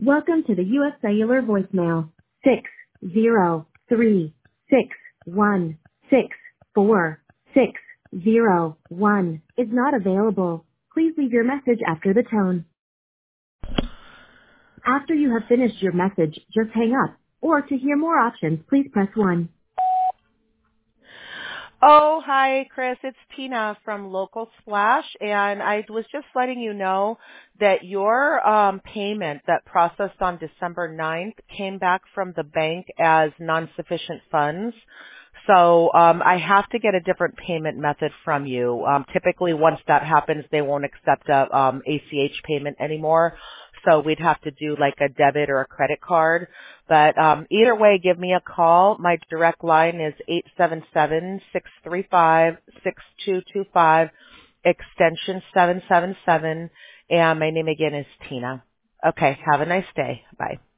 Welcome to the U.S. Cellular voicemail. 603-616-4601 is not available. Please leave your message after the tone. After you have finished your message, just hang up. Or to hear more options, please press 1. Oh, hi, Chris. It's Tina from Local Splash, and I was just letting you know that your payment that processed on December 9th came back from the bank as non-sufficient funds. So I have to get a different payment method from you. Typically, once that happens, they won't accept a ACH payment anymore. So we'd have to do like a debit or a credit card. But either way, give me a call. My direct line is 877-635-6225, extension 777. And my name again is Tina. Okay, have a nice day. Bye.